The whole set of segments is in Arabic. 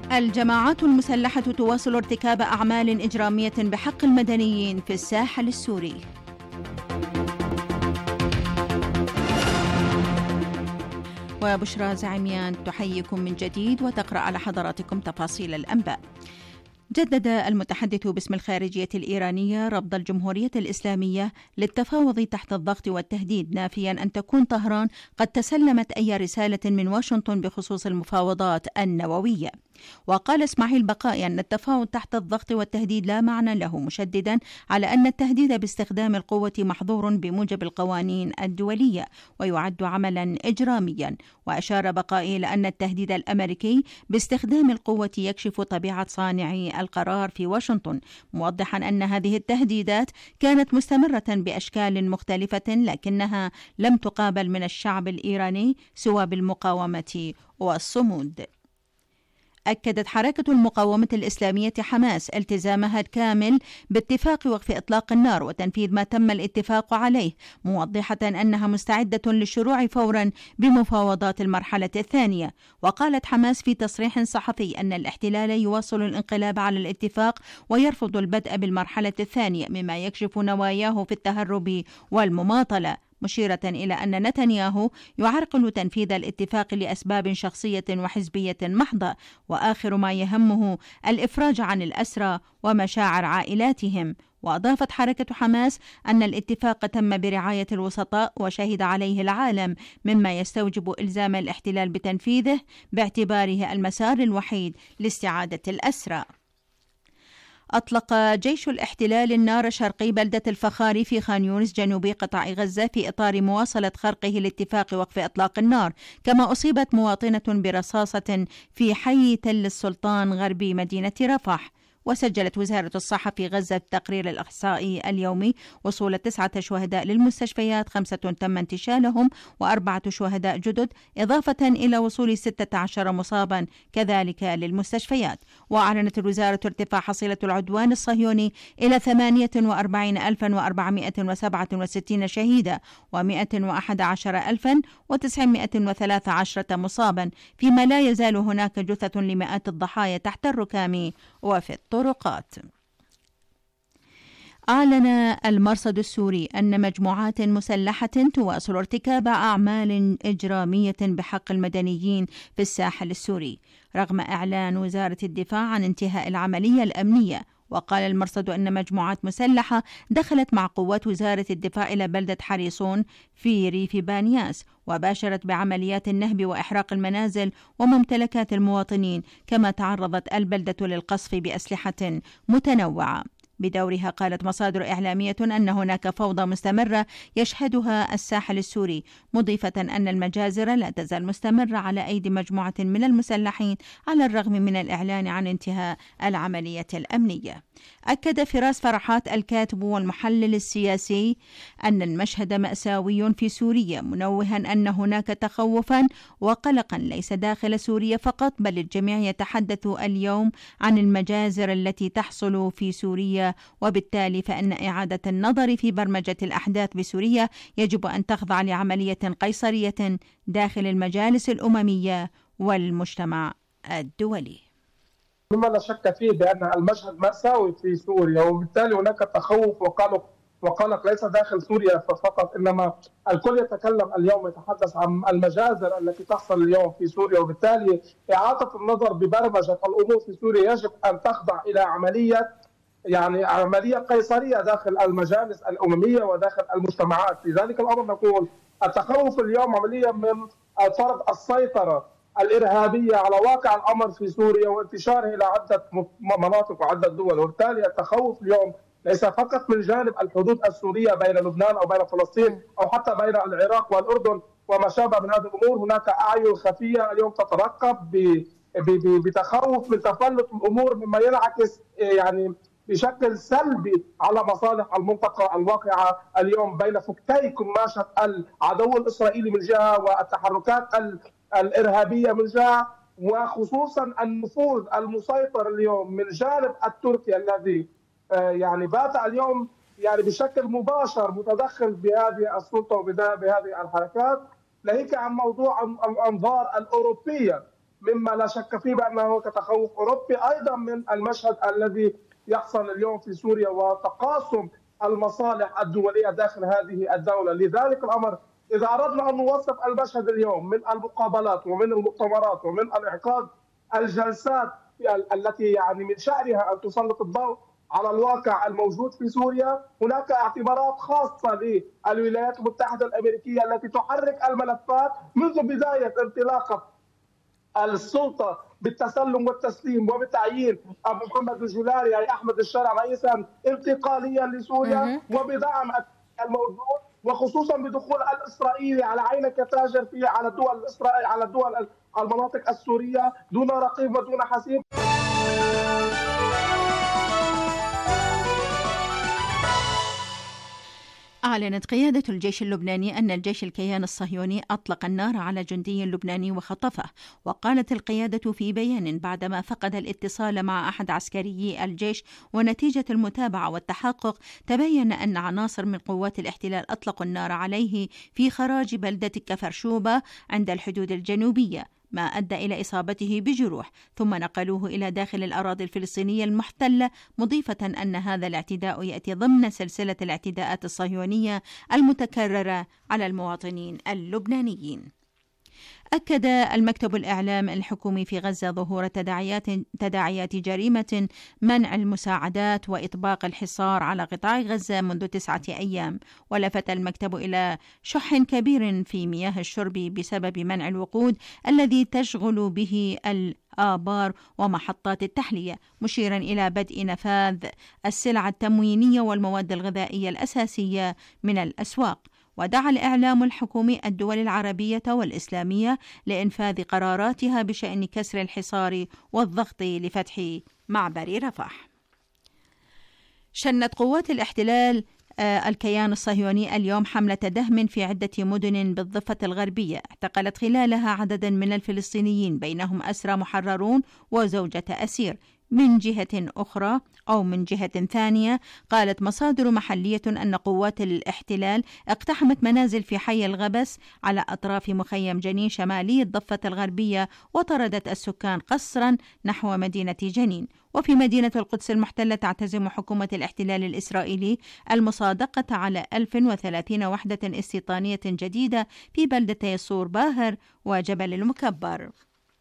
الجماعات المسلحة تواصل ارتكاب أعمال إجرامية بحق المدنيين في الساحل السوري. وبشرى زعيميان تحييكم من جديد وتقرأ على حضراتكم تفاصيل الأنباء. جدد المتحدث باسم الخارجية الإيرانية رفض الجمهورية الإسلامية للتفاوض تحت الضغط والتهديد، نافيا أن تكون طهران قد تسلمت أي رسالة من واشنطن بخصوص المفاوضات النووية. وقال إسماعيل بقائي أن التفاوض تحت الضغط والتهديد لا معنى له، مشددا على أن التهديد باستخدام القوة محظور بموجب القوانين الدولية ويعد عملا إجراميا. وأشار بقائي إلى أن التهديد الأمريكي باستخدام القوة يكشف طبيعة صانعي القرار في واشنطن، موضحا أن هذه التهديدات كانت مستمرة بأشكال مختلفة لكنها لم تقابل من الشعب الإيراني سوى بالمقاومة والصمود. أكدت حركة المقاومة الإسلامية حماس التزامها الكامل باتفاق وقف إطلاق النار وتنفيذ ما تم الاتفاق عليه، موضحة أنها مستعدة للشروع فورا بمفاوضات المرحلة الثانية. وقالت حماس في تصريح صحفي أن الاحتلال يواصل الانقلاب على الاتفاق ويرفض البدء بالمرحلة الثانية، مما يكشف نواياه في التهرب والمماطلة، مشيرة إلى أن نتنياهو يعرقل تنفيذ الاتفاق لأسباب شخصية وحزبية محضة، وآخر ما يهمه الإفراج عن الأسرى ومشاعر عائلاتهم. وأضافت حركة حماس أن الاتفاق تم برعاية الوسطاء وشهد عليه العالم، مما يستوجب إلزام الاحتلال بتنفيذه باعتباره المسار الوحيد لاستعادة الأسرى. أطلق جيش الاحتلال النار شرقي بلدة الفخاري في خان يونس جنوبي قطاع غزة في إطار مواصلة خرقه لاتفاق وقف إطلاق النار، كما أصيبت مواطنة برصاصة في حي تل السلطان غربي مدينة رفح. وسجلت وزارة الصحة في غزة التقرير الإحصائي اليومي وصول 9 شهداء للمستشفيات، 5 تم انتشالهم و4 شهداء جدد، إضافة إلى وصول 16 مصابا كذلك للمستشفيات. وأعلنت الوزارة ارتفاع حصيلة العدوان الصهيوني إلى 48,467 شهيدا و111,913 مصابا، فيما لا يزال هناك جثث لمئات الضحايا تحت الركام وفي الطرقات. أعلن المرصد السوري أن مجموعات مسلحة تواصل ارتكاب أعمال إجرامية بحق المدنيين في الساحل السوري، رغم إعلان وزارة الدفاع عن انتهاء العملية الأمنية. وقال المرصد أن مجموعات مسلحة دخلت مع قوات وزارة الدفاع إلى بلدة حريصون في ريف بانياس، وباشرت بعمليات النهب وإحراق المنازل وممتلكات المواطنين، كما تعرضت البلدة للقصف بأسلحة متنوعة. بدورها قالت مصادر إعلامية أن هناك فوضى مستمرة يشهدها الساحل السوري، مضيفة أن المجازر لا تزال مستمرة على أيدي مجموعة من المسلحين على الرغم من الإعلان عن انتهاء العملية الأمنية. أكد فراس فرحات الكاتب والمحلل السياسي أن المشهد مأساوي في سوريا، منوها أن هناك تخوفا وقلقا ليس داخل سوريا فقط، بل الجميع يتحدث اليوم عن المجازر التي تحصل في سوريا، وبالتالي فإن إعادة النظر في برمجة الأحداث بسوريا يجب أن تخضع لعملية قيصرية داخل المجالس الأممية والمجتمع الدولي. مما لا شك فيه بأن المشهد مأساوي في سوريا، وبالتالي هناك تخوف وقلق ليس داخل سوريا فقط، إنما الكل يتكلم اليوم يتحدث عن المجازر التي تحصل اليوم في سوريا، وبالتالي إعادة النظر ببرمجة الأمور في سوريا يجب أن تخضع إلى عملية قيصرية داخل المجالس الأممية وداخل المجتمعات. لذلك الأمر نقول التخوف اليوم عملية من فرض السيطرة الإرهابية على واقع الأمر في سوريا وانتشاره إلى عدة مناطق وعدة دول، وبالتالي التخوف اليوم ليس فقط من جانب الحدود السورية بين لبنان أو بين فلسطين أو حتى بين العراق والأردن وما شابه من هذه الأمور. هناك أعين خفية اليوم تترقب بتخوف من تفلت الأمور، مما ينعكس بشكل سلبي على مصالح المنطقة الواقعة اليوم بين فكي كماشة العدو الإسرائيلي من جهة والتحركات الإرهابية من جهة، وخصوصا النفوذ المسيطر اليوم من جانب التركي الذي بات اليوم بشكل مباشر متدخل بهذه السلطة وبهذه الحركات، ناهيك عن موضوع الأنظار الأوروبية مما لا شك فيه بأنه كتخوف أوروبي أيضا من المشهد الذي يحصل اليوم في سوريا وتقاسم المصالح الدولية داخل هذه الدولة. لذلك الأمر إذا أردنا أن نوصف المشهد اليوم من المقابلات ومن المؤتمرات ومن الإنعقاد الجلسات التي يعني من شأنها أن تسلط الضوء على الواقع الموجود في سوريا، هناك اعتبارات خاصة للولايات المتحدة الأمريكية التي تحرك الملفات منذ بداية انطلاقة السلطة بالتسلم والتسليم وبتعيين أبو محمد الجولاني أي أحمد الشرع رئيسا انتقاليا لسوريا، وبدعم الموجود وخصوصا بدخول الإسرائيلي على عينك تاجر في على الدول الإسرائيلية على الدول المناطق السورية دون رقيب ودون حسيب. أعلنت قيادة الجيش اللبناني أن الجيش الكيان الصهيوني أطلق النار على جندي لبناني وخطفه. وقالت القيادة في بيان بعدما فقد الاتصال مع أحد عسكريي الجيش ونتيجة المتابعة والتحقق تبين أن عناصر من قوات الاحتلال أطلقوا النار عليه في خراج بلدة كفرشوبة عند الحدود الجنوبية، ما أدى إلى إصابته بجروح، ثم نقلوه إلى داخل الأراضي الفلسطينية المحتلة، مضيفة أن هذا الاعتداء يأتي ضمن سلسلة الاعتداءات الصهيونية المتكررة على المواطنين اللبنانيين. أكد المكتب الإعلام الحكومي في غزة ظهور تداعيات جريمة منع المساعدات وإطباق الحصار على قطاع غزة منذ 9 أيام، ولفت المكتب إلى شح كبير في مياه الشرب بسبب منع الوقود الذي تشغل به الآبار ومحطات التحلية، مشيرا إلى بدء نفاذ السلع التموينية والمواد الغذائية الأساسية من الأسواق. ودعا الإعلام الحكومي الدول العربية والإسلامية لإنفاذ قراراتها بشأن كسر الحصار والضغط لفتح معبر رفح. شنت قوات الاحتلال الكيان الصهيوني اليوم حملة دهم في عدة مدن بالضفة الغربية اعتقلت خلالها عددا من الفلسطينيين بينهم أسرى محررون وزوجة أسير. من جهة ثانية قالت مصادر محلية أن قوات الاحتلال اقتحمت منازل في حي الغبس على أطراف مخيم جنين شمالي الضفة الغربية وطردت السكان قسرا نحو مدينة جنين. وفي مدينة القدس المحتلة تعتزم حكومة الاحتلال الإسرائيلي المصادقة على 1030 وحدة استيطانية جديدة في بلدتي صور باهر وجبل المكبر.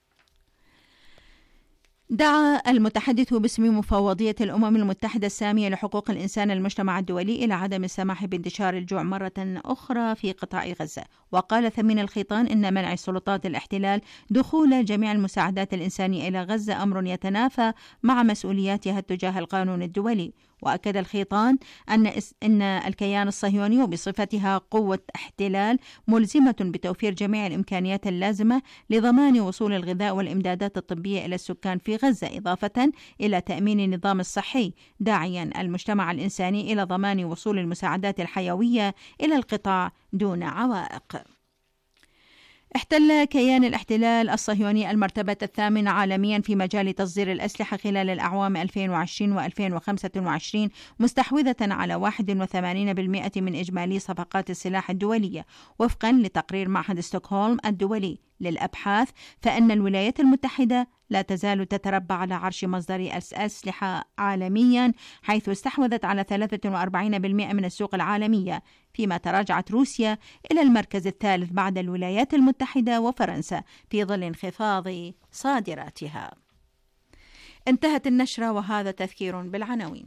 دعا المتحدث باسم مفوضية الأمم المتحدة السامية لحقوق الإنسان المجتمع الدولي إلى عدم السماح بانتشار الجوع مرة أخرى في قطاع غزة. وقال ثمين الخيطان إن منع سلطات الاحتلال دخول جميع المساعدات الإنسانية إلى غزة أمر يتنافى مع مسؤولياتها تجاه القانون الدولي. وأكد الخيطان أن الكيان الصهيوني وبصفتها قوة احتلال ملزمة بتوفير جميع الإمكانيات اللازمة لضمان وصول الغذاء والإمدادات الطبية إلى السكان في غزة، إضافة إلى تأمين النظام الصحي، داعيا المجتمع الإنساني إلى ضمان وصول المساعدات الحيوية إلى القطاع دون عوائق. احتل كيان الاحتلال الصهيوني المرتبة 8 عالميا في مجال تصدير الأسلحة خلال الأعوام 2020 و2025، مستحوذة على 81% من إجمالي صفقات السلاح الدولية. وفقا لتقرير معهد ستوكهولم الدولي للأبحاث، فإن الولايات المتحدة لا تزال تتربع على عرش مصدر الأسلحة عالميا، حيث استحوذت على 43% من السوق العالمية، فيما تراجعت روسيا إلى المركز الثالث بعد الولايات المتحدة وفرنسا في ظل انخفاض صادراتها. انتهت النشرة وهذا تذكير بالعناوين.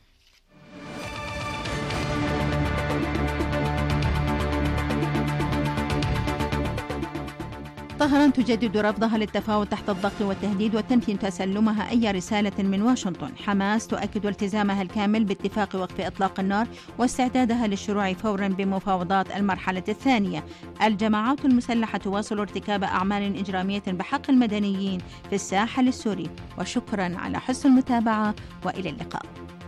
طهران تجدد رفضها للتفاوض تحت الضغط والتهديد وتنفي تسلمها أي رسالة من واشنطن. حماس تؤكد التزامها الكامل باتفاق وقف إطلاق النار واستعدادها للشروع فورا بمفاوضات المرحلة الثانية. الجماعات المسلحة تواصل ارتكاب أعمال إجرامية بحق المدنيين في الساحل السوري. وشكرا على حسن المتابعة وإلى اللقاء.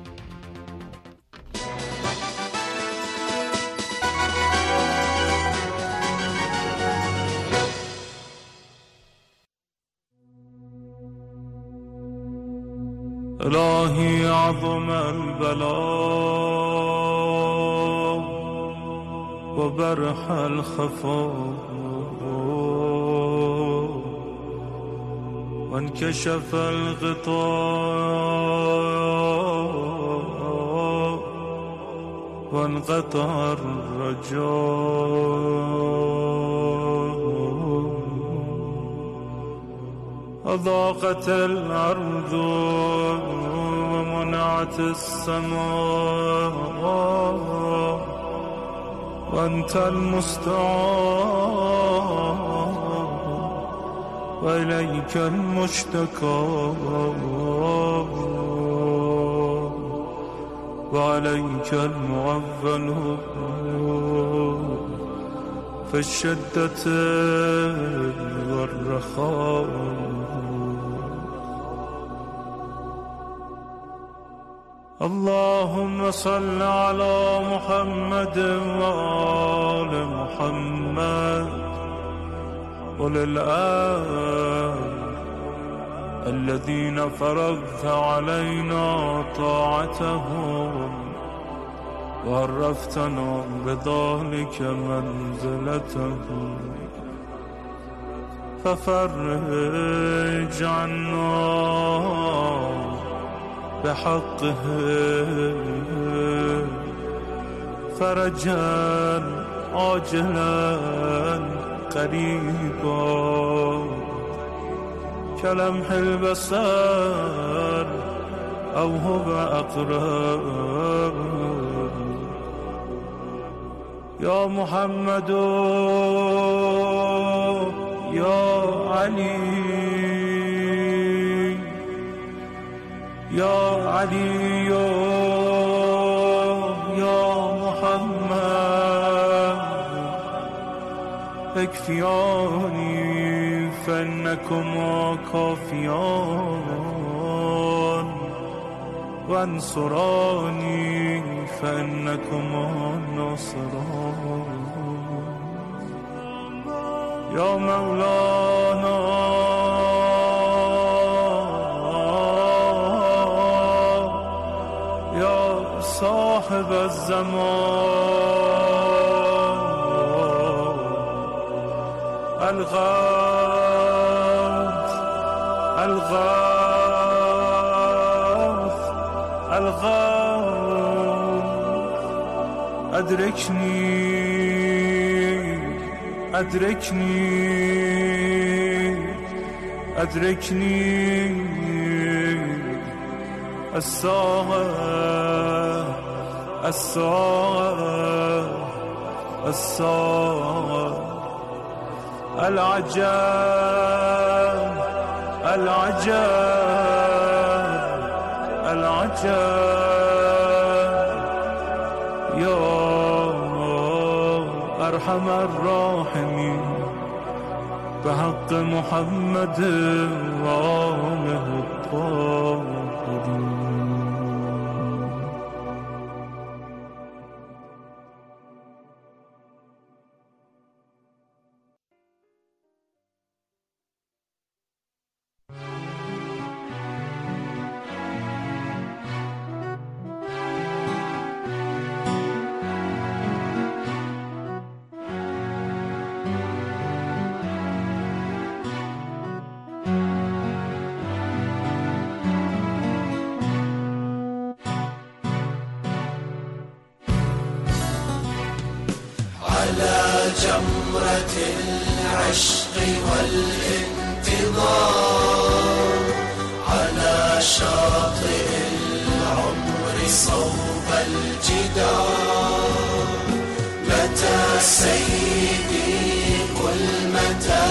إلهي عظم البلاء وبرح الخفاء وانكشف الغطاء وانقطع الرجاء أضاقت الأرض ومنعت السماء وأنت المستعان وإليك المشتكى وعليك المعول في الشدة والرخاء. اللهم صل على محمد وآل محمد وللآل الذين فرضت علينا طاعتهم وعرفتنا بذلك منزلتهم ففرج عنا بحقهم فرجا عاجلا قريبا كلمح البصر أو هو أقرب. يا محمد يا علي يا علي يا محمد اكفياني فإنكما كافيان وانصراني فإنكما ناصران. يا مولانا يا صاحب الزمان الغوث الغوث الغوث أدركني أدركني أدركني الساعة الساعة الساعة العجاب العجاب العجاب. يا أرحم الراحمين بحق محمد وآله الطاهرين. جمرة العشق والانتظار على شاطئ العمر صوب الجدار. متى سيدي قل متى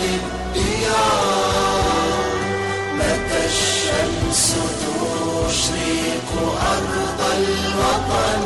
للديار، متى الشمس تشرق أرض الوطن.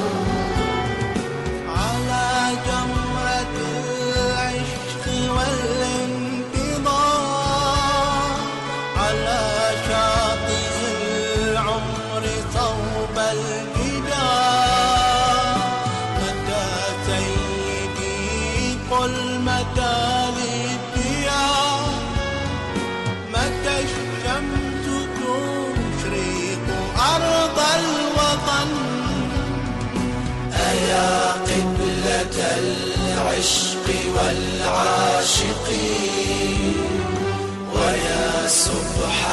العشق والعاشقين ويا سبحان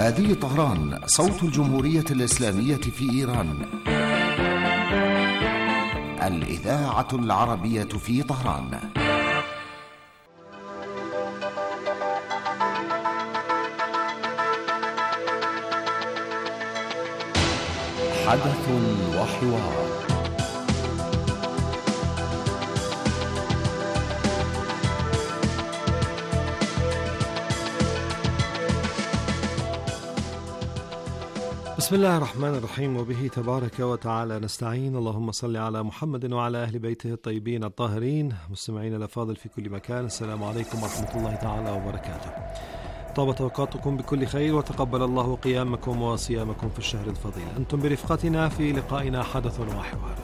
هذه طهران، صوت الجمهورية الإسلامية في إيران. الإذاعة العربية في طهران. حدث وحوار. بسم الله الرحمن الرحيم، وبه تبارك وتعالى نستعين. اللهم صل على محمد وعلى أهل بيته الطيبين الطاهرين. مستمعين الأفاضل في كل مكان، السلام عليكم ورحمة الله تعالى وبركاته. طابت أوقاتكم بكل خير، وتقبل الله قيامكم وصيامكم في الشهر الفضيل. أنتم برفقتنا في لقائنا حدث وحوار.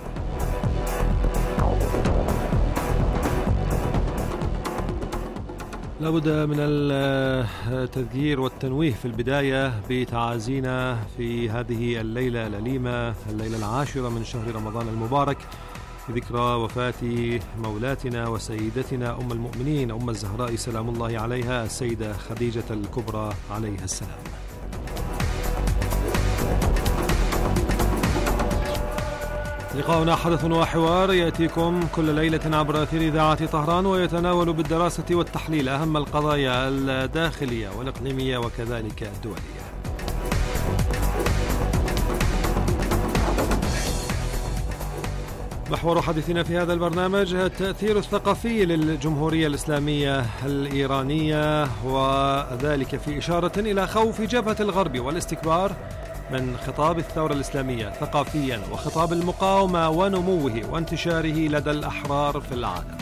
لابد من التذكير والتنويه في البداية بتعازينا في هذه الليلة الأليمة، الليلة 10 من شهر رمضان المبارك، ذكرى وفاة مولاتنا وسيدتنا أم المؤمنين أم الزهراء سلام الله عليها، السيدة خديجة الكبرى عليها السلام. لقاؤنا حدث وحوار يأتيكم كل ليلة عبر أثير إذاعة طهران، ويتناول بالدراسة والتحليل أهم القضايا الداخلية والإقليمية وكذلك الدولية. محور حديثنا في هذا البرنامج التأثير الثقافي للجمهورية الإسلامية الإيرانية، وذلك في إشارة إلى خوف جبهة الغرب والاستكبار من خطاب الثورة الإسلامية ثقافيا، وخطاب المقاومة ونموه وانتشاره لدى الأحرار في العالم.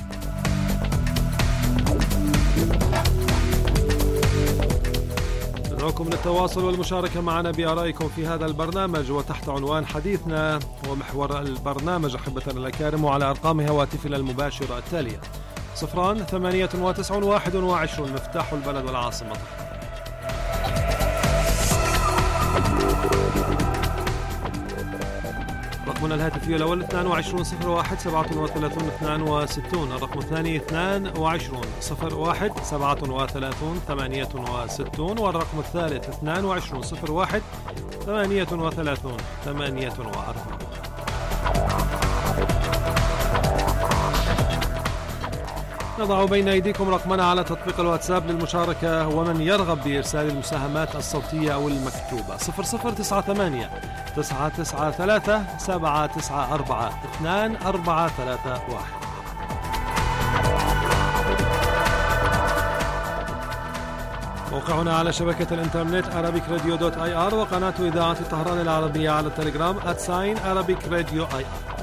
ندعوكم للتواصل والمشاركة معنا بآرائكم في هذا البرنامج، وتحت عنوان حديثنا ومحور البرنامج أحبتنا الأكارم، وعلى أرقام هواتفنا المباشرة التالية: 0-891-21 مفتاح البلد والعاصمة. رقمنا الهاتفي الأول 22-01-37-62، الرقم الثاني 22-01-37-68، والرقم الثالث 22-01-38-48. نضع بين أيديكم رقمنا على تطبيق الواتساب للمشاركة، ومن يرغب بإرسال المساهمات الصوتية أو المكتوبة 0098-993-794-2431. موقعنا على شبكة الإنترنت arabicradio.ir، وقناة إذاعة طهران العربية على التليجرام @arabicradio.ir.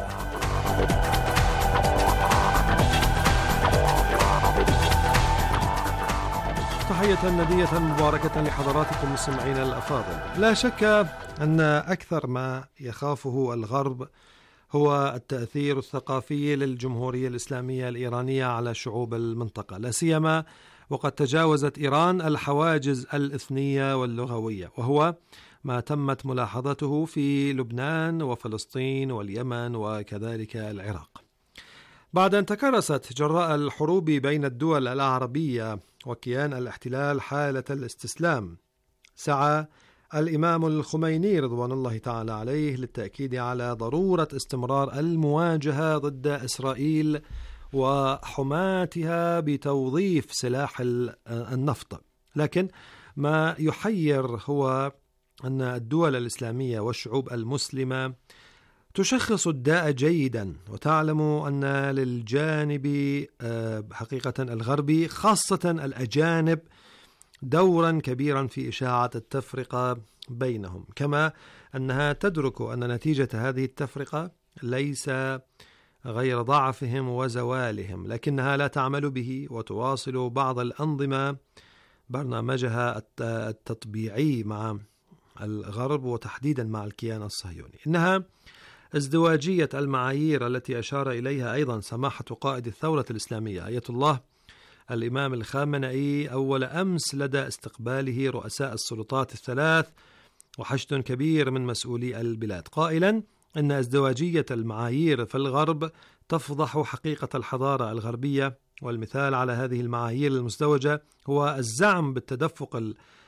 تحية ندية مباركة لحضراتكم مستمعين الأفاضل. لا شك أن أكثر ما يخافه الغرب هو التأثير الثقافي للجمهورية الإسلامية الإيرانية على شعوب المنطقة، لا سيما وقد تجاوزت إيران الحواجز الإثنية واللغوية، وهو ما تمت ملاحظته في لبنان وفلسطين واليمن وكذلك العراق. بعد أن تكرست جراء الحروب بين الدول العربية وكيان الاحتلال حالة الاستسلام، سعى الإمام الخميني رضوان الله تعالى عليه للتأكيد على ضرورة استمرار المواجهة ضد إسرائيل وحماتها بتوظيف سلاح النفط. لكن ما يحير هو أن الدول الإسلامية والشعوب المسلمة تشخص الداء جيدا، وتعلم أن للجانب حقيقة الغربي خاصة الأجانب دورا كبيرا في إشاعة التفرقة بينهم، كما أنها تدرك أن نتيجة هذه التفرقة ليس غير ضعفهم وزوالهم، لكنها لا تعمل به، وتواصل بعض الأنظمة برنامجها التطبيعي مع الغرب وتحديدا مع الكيان الصهيوني. إنها ازدواجية المعايير التي أشار إليها أيضا سماحة قائد الثورة الإسلامية آية الله الإمام الخامنئي أول أمس لدى استقباله رؤساء السلطات الثلاث وحشد كبير من مسؤولي البلاد، قائلا أن ازدواجية المعايير في الغرب تفضح حقيقة الحضارة الغربية، والمثال على هذه المعايير المزدوجة هو الزعم بالتدفق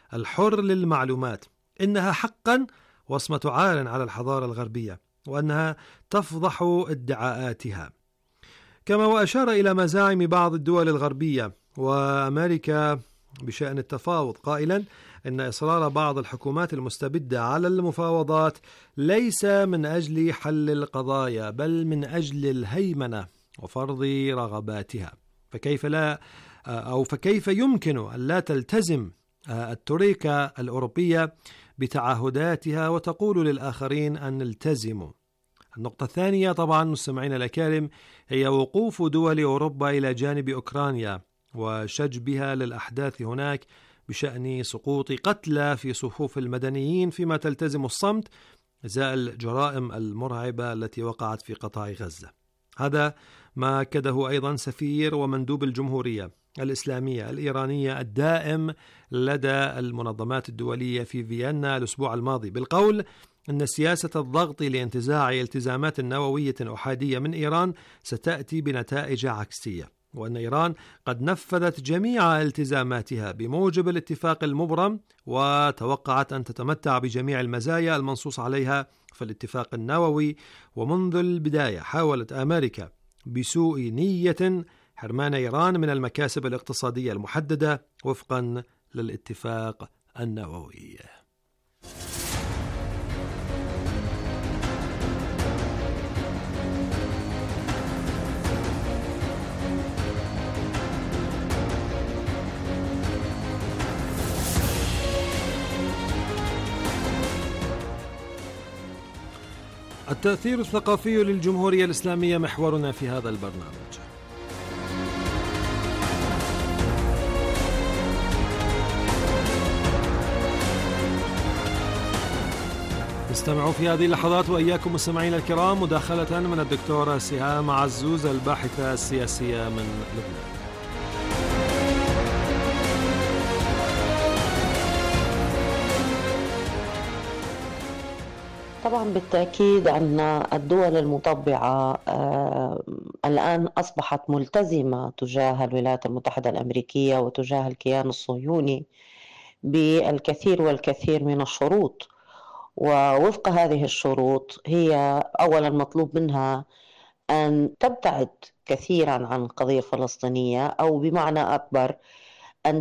الحر للمعلومات إنها حقا وصمة عار على الحضارة الغربية، وأنها تفضح ادعاءاتها. كما وأشار إلى مزاعم بعض الدول الغربية وأمريكا بشأن التفاوض، قائلا إن إصرار بعض الحكومات المستبدة على المفاوضات ليس من أجل حل القضايا، بل من أجل الهيمنة وفرض رغباتها. فكيف يمكن أن لا تلتزم الترويكا الأوروبية بتعهداتها وتقول للآخرين أن التزموا؟ النقطة الثانية طبعا مستمعين الأكارم هي وقوف دول أوروبا إلى جانب أوكرانيا وشجبها للأحداث هناك بشأن سقوط قتلى في صفوف المدنيين، فيما تلتزم الصمت إزاء الجرائم المرعبة التي وقعت في قطاع غزة. هذا ما أكده أيضا سفير ومندوب الجمهورية الإسلامية الإيرانية الدائم لدى المنظمات الدولية في فيينا الأسبوع الماضي، بالقول أن سياسة الضغط لانتزاع التزامات نووية أحادية من إيران ستأتي بنتائج عكسية، وأن إيران قد نفذت جميع التزاماتها بموجب الاتفاق المبرم، وتوقعت أن تتمتع بجميع المزايا المنصوص عليها في الاتفاق النووي. ومنذ البداية حاولت أمريكا بسوء نية حرمان إيران من المكاسب الاقتصادية المحددة وفقا للاتفاق النووي. التأثير الثقافي للجمهورية الإسلامية محورنا في هذا البرنامج. نستمع في هذه اللحظات وإياكم مستمعين الكرام مداخلة من الدكتورة سهام عزوز الباحثة السياسية من لبنان. طبعا بالتأكيد أن الدول المطبعة الآن أصبحت ملتزمة تجاه الولايات المتحدة الأمريكية وتجاه الكيان الصهيوني بالكثير والكثير من الشروط، ووفق هذه الشروط هي أولا مطلوب منها أن تبتعد كثيرا عن القضية الفلسطينية، أو بمعنى أكبر أن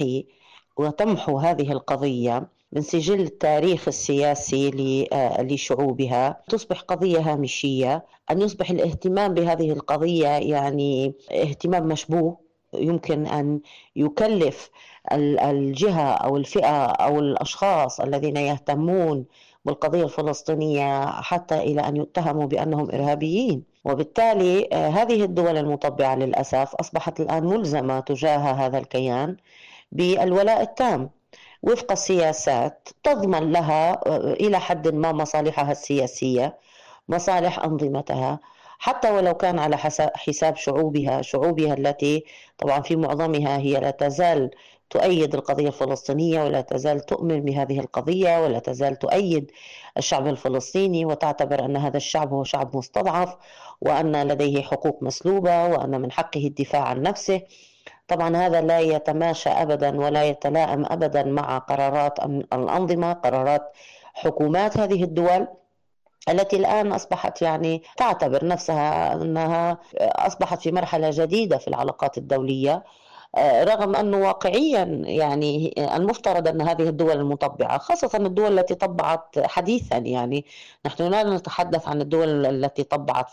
تمحو هذه القضية من سجل التاريخ السياسي لشعوبها، تصبح قضية هامشية، أن يصبح الاهتمام بهذه القضية يعني اهتمام مشبوه، يمكن أن يكلف الجهة أو الفئة أو الأشخاص الذين يهتمون بالقضية الفلسطينية حتى إلى أن يتهموا بأنهم إرهابيين. وبالتالي هذه الدول المطبعة للأسف أصبحت الآن ملزمة تجاه هذا الكيان بالولاء التام وفق السياسات تضمن لها إلى حد ما مصالحها السياسية، مصالح أنظمتها، حتى ولو كان على حساب شعوبها التي طبعا في معظمها هي لا تزال تؤيد القضية الفلسطينية ولا تزال تؤمن بهذه القضية ولا تزال تؤيد الشعب الفلسطيني وتعتبر أن هذا الشعب هو شعب مستضعف وأن لديه حقوق مسلوبة وأن من حقه الدفاع عن نفسه. طبعا هذا لا يتماشى أبدا ولا يتلائم أبدا مع قرارات الأنظمة، قرارات حكومات هذه الدول التي الآن أصبحت يعني تعتبر نفسها أنها أصبحت في مرحلة جديدة في العلاقات الدولية، رغم أنه واقعيا يعني المفترض أن هذه الدول المطبعة، خاصة الدول التي طبعت حديثا، يعني نحن لا نتحدث عن الدول التي طبعت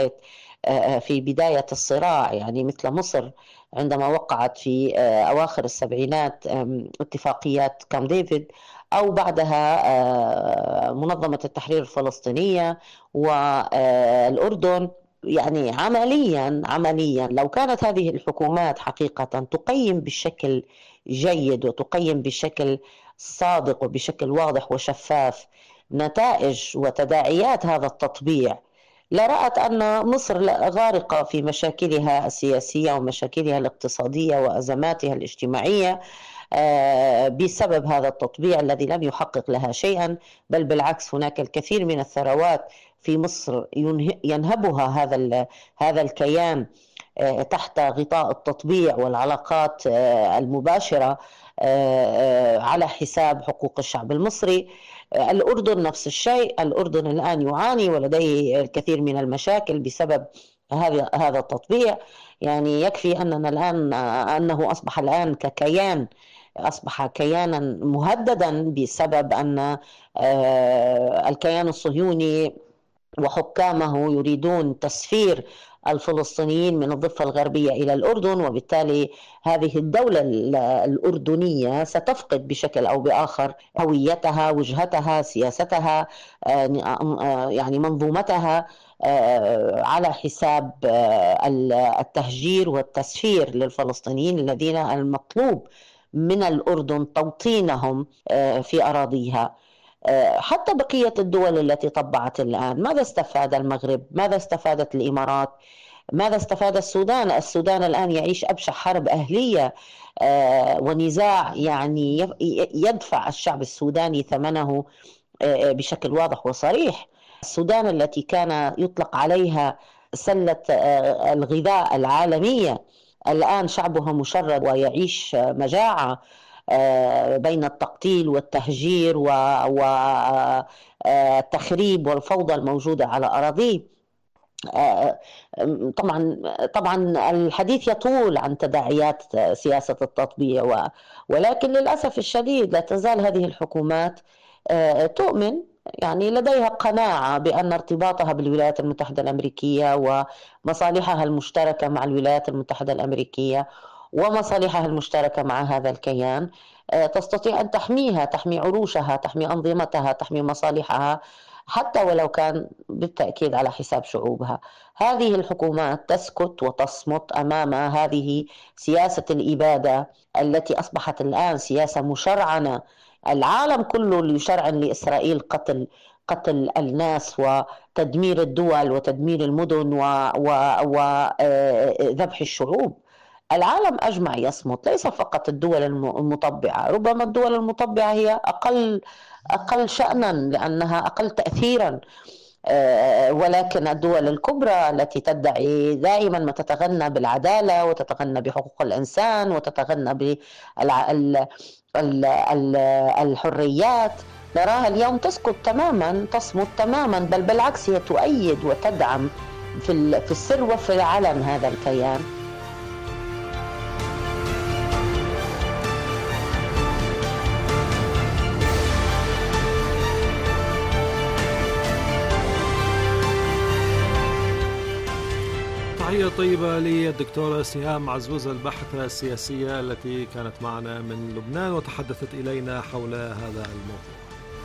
في بداية الصراع، يعني مثل مصر عندما وقعت في أواخر السبعينات اتفاقيات كامب ديفيد، أو بعدها منظمة التحرير الفلسطينية والأردن. يعني عمليا لو كانت هذه الحكومات حقيقة تقيم بشكل جيد وتقيم بشكل صادق وبشكل واضح وشفاف نتائج وتداعيات هذا التطبيع، لرأت أن مصر غارقة في مشاكلها السياسية ومشاكلها الاقتصادية وأزماتها الاجتماعية بسبب هذا التطبيع الذي لم يحقق لها شيئا، بل بالعكس هناك الكثير من الثروات في مصر ينهبها هذا الكيان تحت غطاء التطبيع والعلاقات المباشرة على حساب حقوق الشعب المصري. الأردن نفس الشيء، الأردن الآن يعاني ولديه الكثير من المشاكل بسبب هذا التطبيع. يعني يكفي أننا الآن أنه أصبح الآن ككيان، أصبح كيانا مهددا بسبب أن الكيان الصهيوني وحكامه يريدون تسفير الفلسطينيين من الضفة الغربية إلى الأردن، وبالتالي هذه الدولة الأردنية ستفقد بشكل أو بآخر هويتها، وجهتها، سياستها، يعني منظومتها، على حساب التهجير والتسفير للفلسطينيين الذين المطلوب من الأردن توطينهم في أراضيها. حتى بقية الدول التي طبعت الآن، ماذا استفاد المغرب؟ ماذا استفادت الإمارات؟ ماذا استفاد السودان؟ السودان الآن يعيش أبشع حرب أهلية ونزاع يعني يدفع الشعب السوداني ثمنه بشكل واضح وصريح. السودان التي كان يطلق عليها سلة الغذاء العالمية، الآن شعبها مشرد ويعيش مجاعة بين التقتيل والتهجير والتخريب والفوضى الموجودة على أراضيه. طبعا الحديث يطول عن تداعيات سياسة التطبيع، ولكن للأسف الشديد لا تزال هذه الحكومات تؤمن، يعني لديها قناعة بأن ارتباطها بالولايات المتحدة الأمريكية ومصالحها المشتركة مع الولايات المتحدة الأمريكية ومصالحها المشتركة مع هذا الكيان تستطيع أن تحميها، تحمي عروشها، تحمي أنظمتها، تحمي مصالحها، حتى ولو كان بالتأكيد على حساب شعوبها. هذه الحكومات تسكت وتصمت أمام هذه سياسة الإبادة التي أصبحت الآن سياسة مشرعنة. العالم كله يشرعن لإسرائيل قتل الناس وتدمير الدول وتدمير المدن وذبح الشعوب. العالم أجمع يصمت، ليس فقط الدول المطبعة. ربما الدول المطبعة هي أقل شأنا لأنها أقل تأثيرا، ولكن الدول الكبرى التي تدعي دائما ما تتغنى بالعدالة وتتغنى بحقوق الإنسان وتتغنى بالحريات، نراها اليوم تسكت تماما، تصمت تماما، بل بالعكس هي تؤيد وتدعم في السر وفي العلن هذا الكيان. تحية طيبة للدكتورة سهام عزوز الباحثة السياسية التي كانت معنا من لبنان وتحدثت إلينا حول هذا الموضوع.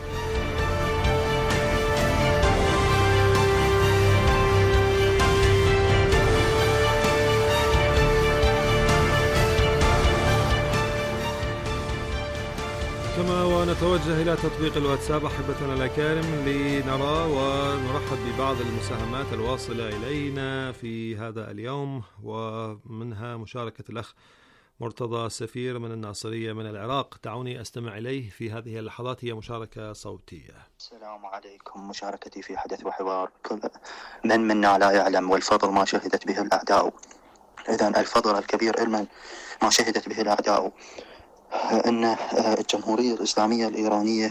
كما ونتوجه إلى تطبيق الواتساب أحبتنا الأكارم لنرى ونرحب ببعض المساهمات الواصلة إلينا في هذا اليوم، ومنها مشاركة الأخ مرتضى سفير من الناصرية من العراق. دعوني أستمع إليه في هذه اللحظات، هي مشاركة صوتية. السلام عليكم. مشاركتي في حدث وحوار. من منا لا يعلم والفضل ما شهدت به الأعداء. إذن الفضل الكبير علما ما شهدت به الأعداء أن الجمهورية الإسلامية الإيرانية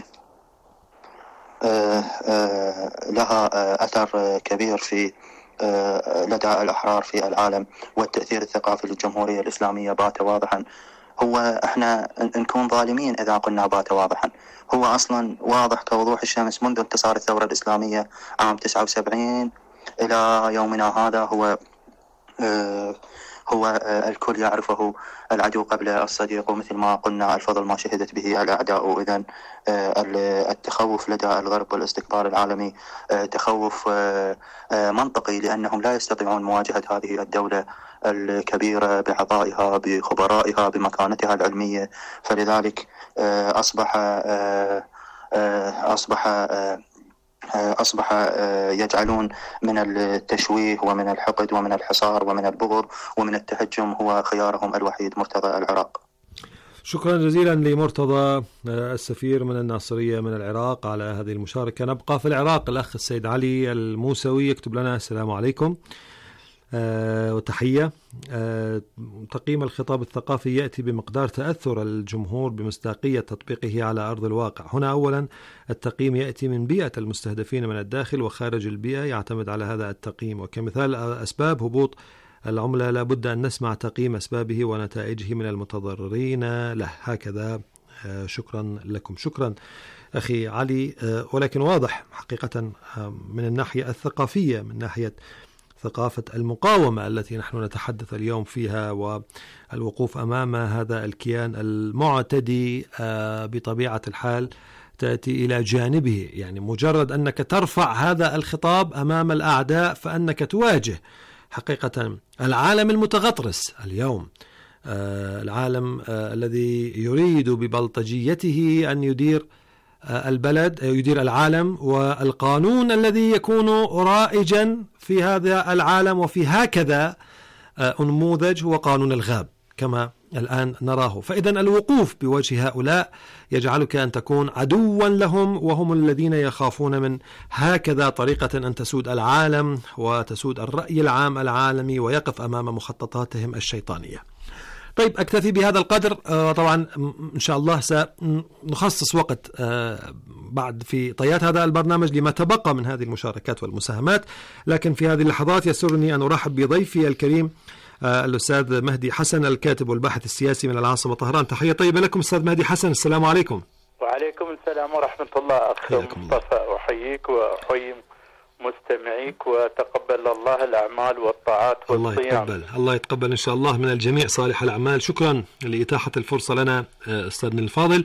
لها أثر كبير في لدى الأحرار في العالم، والتأثير الثقافي للجمهورية الإسلامية بات واضحا. هو احنا نكون ظالمين إذا قلنا بات واضحا، هو أصلا واضح كوضوح الشمس منذ انتصار الثورة الإسلامية عام 79 إلى يومنا هذا. هو الكل يعرفه العدو قبل الصديق، ومثل ما قلنا الفضل ما شهدت به الأعداء. إذن التخوف لدى الغرب والاستقطار العالمي تخوف منطقي، لأنهم لا يستطيعون مواجهة هذه الدولة الكبيرة بعطائها، بخبرائها، بمكانتها العلمية. فلذلك أصبح يجعلون من التشويه ومن الحقد ومن الحصار ومن البغض ومن التهجم هو خيارهم الوحيد، مرتضى العراق. شكرا جزيلا لمرتضى السفير من الناصرية من العراق على هذه المشاركة. نبقى في العراق. الأخ السيد علي الموسوي يكتب لنا: السلام عليكم، وتحية. تقييم الخطاب الثقافي يأتي بمقدار تأثر الجمهور بمصداقية تطبيقه على أرض الواقع. هنا أولا التقييم يأتي من بيئة المستهدفين من الداخل وخارج البيئة، يعتمد على هذا التقييم. وكمثال أسباب هبوط العملة لا بد أن نسمع تقييم أسبابه ونتائجه من المتضررين له. هكذا. شكرا لكم. شكرا أخي علي. ولكن واضح حقيقة من الناحية الثقافية، من ناحية ثقافة المقاومة التي نحن نتحدث اليوم فيها والوقوف أمام هذا الكيان المعتدي بطبيعة الحال تأتي إلى جانبه. يعني مجرد أنك ترفع هذا الخطاب أمام الأعداء فأنك تواجه حقيقة العالم المتغطرس اليوم، العالم الذي يريد ببلطجيته أن يدير البلد، يدير العالم، والقانون الذي يكون رائجا في هذا العالم وفي هكذا نموذج هو قانون الغاب كما الآن نراه. فإذا الوقوف بوجه هؤلاء يجعلك أن تكون عدوا لهم، وهم الذين يخافون من هكذا طريقة أن تسود العالم وتسود الرأي العام العالمي ويقف أمام مخططاتهم الشيطانية. طيب، أكتفي بهذا القدر. طبعا إن شاء الله سنخصص وقت بعد في طيات هذا البرنامج لما تبقى من هذه المشاركات والمساهمات، لكن في هذه اللحظات يسرني أن أرحب بضيفي الكريم الأستاذ مهدي حسن، الكاتب والباحث السياسي من العاصمة طهران. تحية طيبة لكم أستاذ مهدي حسن. السلام عليكم. وعليكم السلام ورحمة الله. أخي مصطفى، أحييك وأحيي مستمعيك، وتقبل الله الأعمال والطاعات والصيام. الله يتقبل إن شاء الله من الجميع صالح الأعمال. شكرا لإتاحة الفرصة لنا أستاذنا الفاضل.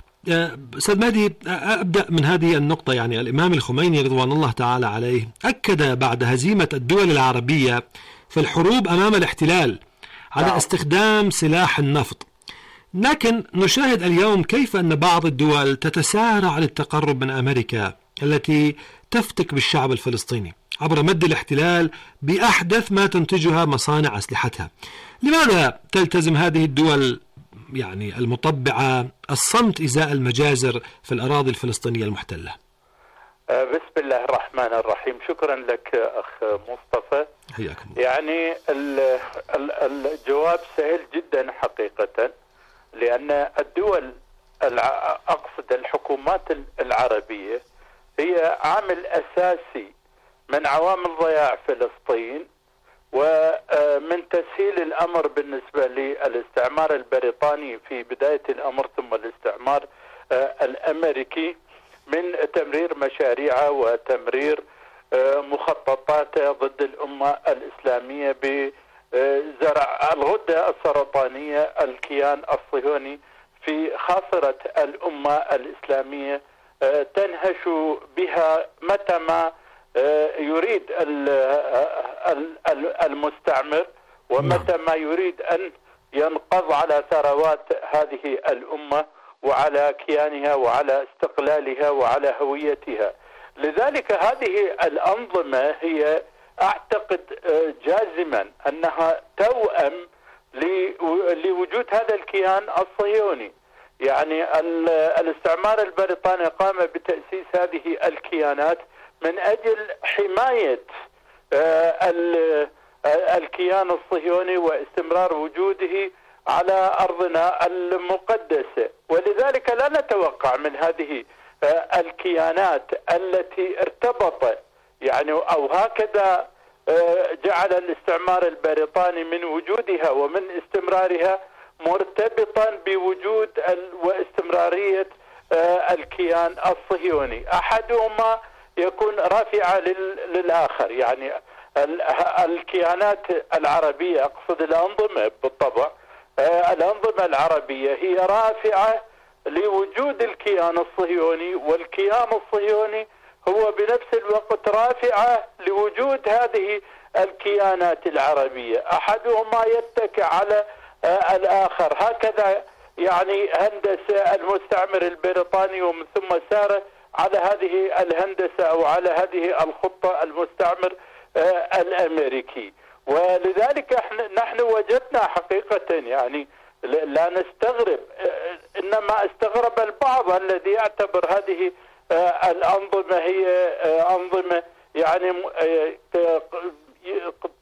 أستاذ مهدي، أبدأ من هذه النقطة. يعني الإمام الخميني رضوان الله تعالى عليه أكد بعد هزيمة الدول العربية في الحروب أمام الاحتلال على استخدام سلاح النفط، لكن نشاهد اليوم كيف أن بعض الدول تتسارع للتقرب من أمريكا التي تفتك بالشعب الفلسطيني عبر مد الاحتلال بأحدث ما تنتجها مصانع أسلحتها. لماذا تلتزم هذه الدول يعني المطبعة الصمت إزاء المجازر في الأراضي الفلسطينية المحتلة؟ بسم الله الرحمن الرحيم. شكرا لك أخ مصطفى. حياكم. يعني الجواب سهل جدا حقيقة، لأن الدول أقصد الحكومات العربية هي عامل أساسي من عوامل ضياع فلسطين ومن تسهيل الأمر بالنسبة للاستعمار البريطاني في بداية الأمر، ثم الاستعمار الأمريكي، من تمرير مشاريعه وتمرير مخططاته ضد الأمة الإسلامية بزرع الغدة السرطانية الكيان الصهيوني في خاصرة الأمة الإسلامية، تنهش بها متى ما يريد المستعمر ومتى ما يريد أن ينقض على ثروات هذه الأمة وعلى كيانها وعلى استقلالها وعلى هويتها. لذلك هذه الأنظمة هي أعتقد جازما أنها توأم لوجود هذا الكيان الصهيوني. يعني الاستعمار البريطاني قام بتأسيس هذه الكيانات من أجل حماية الكيان الصهيوني واستمرار وجوده على أرضنا المقدسة. ولذلك لا نتوقع من هذه الكيانات التي ارتبط يعني أو هكذا جعل الاستعمار البريطاني من وجودها ومن استمرارها مرتبطا بوجود واستمرارية الكيان الصهيوني، أحدهما يكون رافعا للآخر. يعني الكيانات العربية، أقصد الأنظمة بالطبع، الأنظمة العربية هي رافعة لوجود الكيان الصهيوني، والكيان الصهيوني هو بنفس الوقت رافعة لوجود هذه الكيانات العربية، أحدهما يتكئ على الآخر. هكذا يعني هندسة المستعمر البريطاني، ومن ثم سار على هذه الهندسة أو على هذه الخطة المستعمر الأمريكي. ولذلك نحن وجدنا حقيقة يعني لا نستغرب، إنما استغرب البعض الذي يعتبر هذه الأنظمة هي أنظمة يعني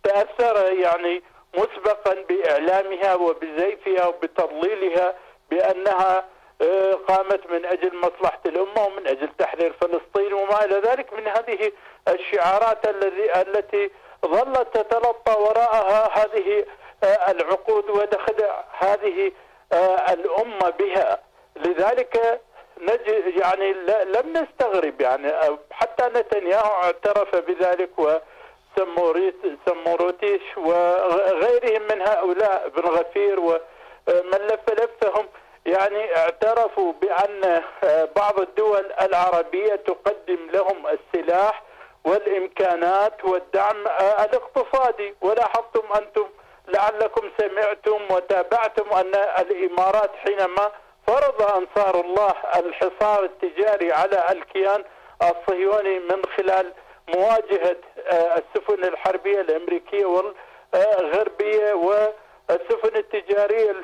تأثر يعني مسبقا بإعلامها وبزيفها وبتضليلها بأنها قامت من أجل مصلحة الأمة ومن أجل تحرير فلسطين وما إلى ذلك من هذه الشعارات التي ظلت تتلطى وراءها هذه العقود وتخدع هذه الأمة بها. لذلك يعني لم نستغرب، يعني حتى نتنياهو اعترف بذلك وسموروتيش وغيرهم من هؤلاء بن غفير ومن لفهم يعني اعترفوا بأن بعض الدول العربية تقدم لهم السلاح والإمكانات والدعم الاقتصادي. ولاحظتم أنتم لعلكم سمعتم وتابعتم أن الإمارات حينما فرض أنصار الله الحصار التجاري على الكيان الصهيوني من خلال مواجهة السفن الحربية الأمريكية والغربية والسفن التجارية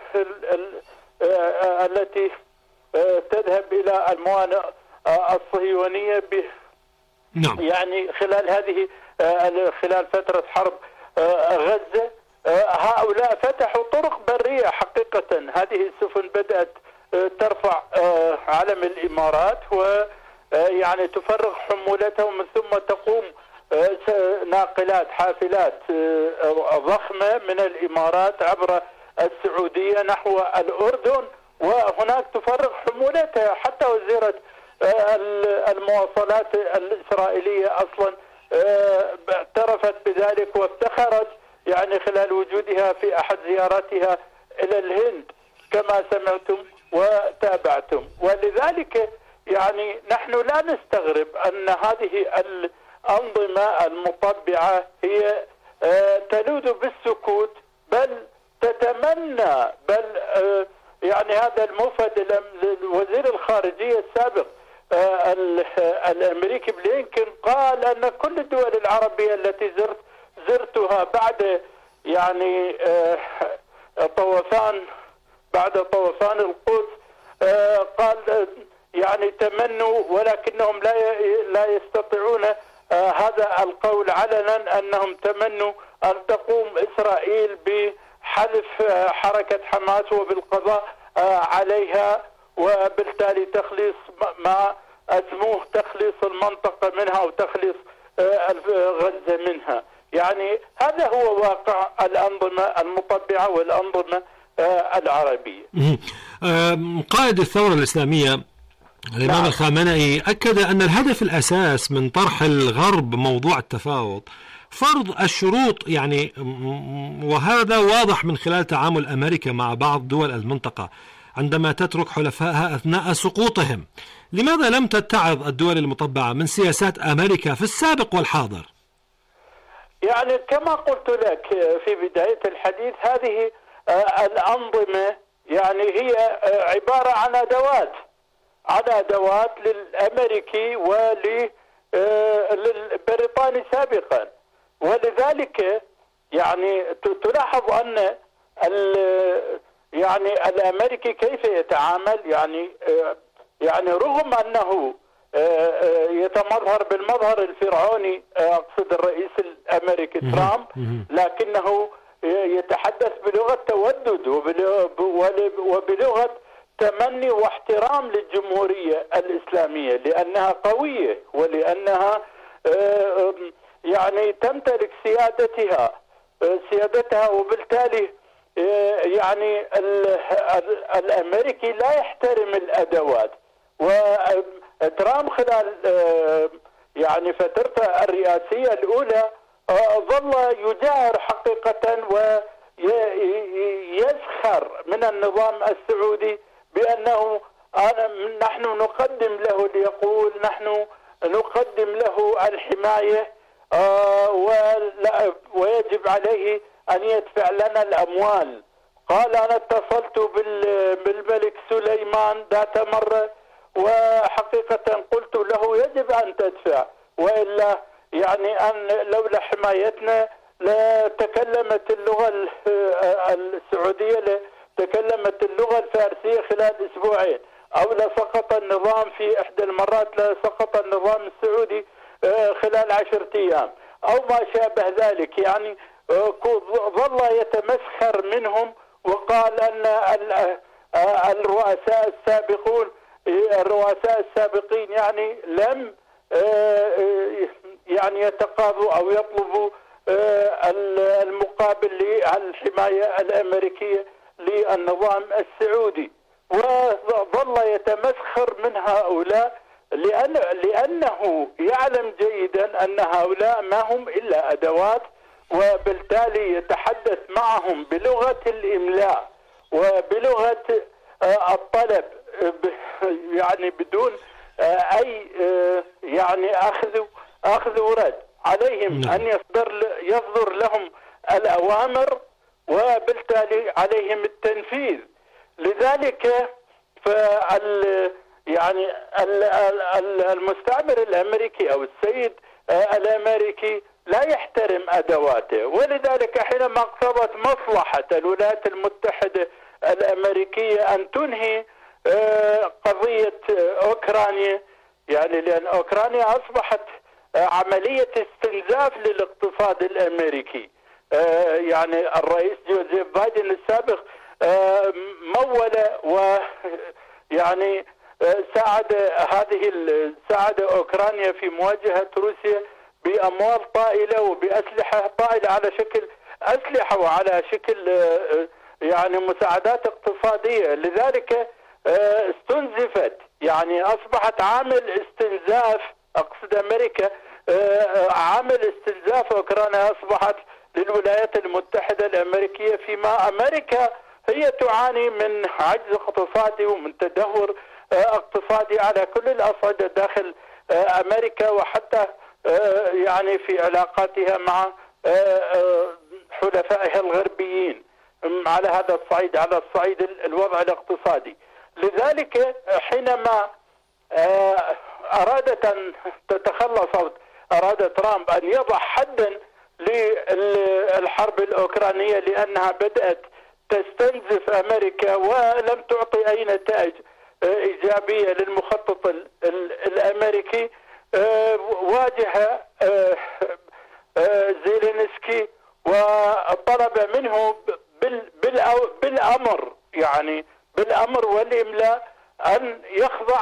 التي تذهب إلى الموانئ الصهيونية نعم. يعني خلال فترة حرب غزة هؤلاء فتحوا طرق برية حقيقة. هذه السفن بدأت ترفع علم الإمارات ويعني تفرغ حمولتها ومن ثم تقوم ناقلات حافلات ضخمة من الإمارات عبر السعودية نحو الأردن، وهناك تفرغ حمولتها. حتى وزيرة المواصلات الإسرائيلية أصلا اعترفت بذلك وافتخرت يعني خلال وجودها في أحد زياراتها إلى الهند كما سمعتم وتابعتم. ولذلك يعني نحن لا نستغرب أن هذه الأنظمة المطبعة هي تلوذ بالسكوت بل تتمنى، بل يعني هذا الموفد وزير الخارجية السابق الأمريكي بلينكن قال أن كل الدول العربية التي زرتها بعد يعني بعد طوفان القدس قال يعني تمنوا ولكنهم لا يستطيعون هذا القول علنا أنهم تمنوا أن تقوم إسرائيل بحذف حركة حماس وبالقضاء عليها وبالتالي تخليص ما أسموه تخليص المنطقة منها وتخليص غزة منها. يعني هذا هو واقع الأنظمة المطبعة والأنظمة العربية. قائد الثورة الإسلامية الإمام الخامنئي أكد أن الهدف الأساس من طرح الغرب موضوع التفاوض فرض الشروط، يعني وهذا واضح من خلال تعامل أمريكا مع بعض دول المنطقة عندما تترك حلفائها أثناء سقوطهم. لماذا لم تتعظ الدول المطبعة من سياسات أمريكا في السابق والحاضر؟ يعني كما قلت لك في بداية الحديث هذه الأنظمة يعني هي عبارة عن أدوات للأمريكي وللبريطاني سابقا. ولذلك يعني تلاحظ أن يعني الأمريكي كيف يتعامل يعني رغم أنه يتمظهر بالمظهر الفرعوني أقصد الرئيس الأمريكي ترامب، لكنه يتحدث بلغة تودد وبلغة تمني واحترام للجمهورية الإسلامية لأنها قوية ولأنها يعني تمتلك سيادتها وبالتالي يعني الأمريكي لا يحترم الأدوات. وترامب خلال يعني فترته الرئاسية الأولى ظل يجاهر حقيقة ويسخر من النظام السعودي بأنه نحن نقدم له، ليقول نحن نقدم له الحماية ويجب عليه أن يدفع لنا الأموال. قال أنا اتصلت بالملك سليمان ذات مرة وحقيقة قلت له يجب أن تدفع، وإلا يعني أن لولا حمايتنا لتكلمت اللغة السعودية تكلمت اللغة الفارسية خلال أسبوعين، أو لسقط النظام في إحدى المرات لسقط النظام السعودي خلال 10 أيام أو ما شابه ذلك. يعني ظل يتمسخر منهم، وقال أن الرؤساء السابقين يعني لم يعني يتقاضوا أو يطلبوا المقابل للحماية الأمريكية للنظام السعودي. وظل يتمسخر من هؤلاء لأنه يعلم جيدا أن هؤلاء ما هم إلا أدوات، وبالتالي يتحدث معهم بلغة الإملاء وبلغة الطلب، يعني بدون أي يعني أخذ ورد. عليهم أن يصدر لهم الأوامر، وبالتالي عليهم التنفيذ. لذلك يعني المستعمر الأمريكي أو السيد الأمريكي لا يحترم أدواته، ولذلك حينما اقتضت مصلحة الولايات المتحدة الأمريكية أن تنهي قضية أوكرانيا، يعني لأن أوكرانيا أصبحت عملية استنزاف للاقتصاد الأمريكي. يعني الرئيس جوزيف بايدن السابق مول ويعني ساعد أوكرانيا في مواجهة روسيا بأموال طائلة وبأسلحة طائلة على شكل أسلحة وعلى شكل يعني مساعدات اقتصادية. لذلك استنزفت، يعني أصبحت عامل استنزاف، أقصد أمريكا عامل استنزاف أوكرانيا أصبحت للولايات المتحدة الأمريكية، فيما أمريكا هي تعاني من عجز اقتصادي ومن تدهور اقتصادي على كل الأصعدة داخل أمريكا، وحتى يعني في علاقاتها مع حلفائها الغربيين على هذا الصعيد، على الصعيد الوضع الاقتصادي. لذلك حينما أرادت أن تتخلص أو أراد ترامب أن يضع حدا للحرب الأوكرانية لأنها بدأت تستنزف أمريكا ولم تعطي أي نتائج إيجابية للمخطط الأمريكي، واجه زيلينسكي وطلب منه بالأمر، يعني بالأمر والإملاء أن يخضع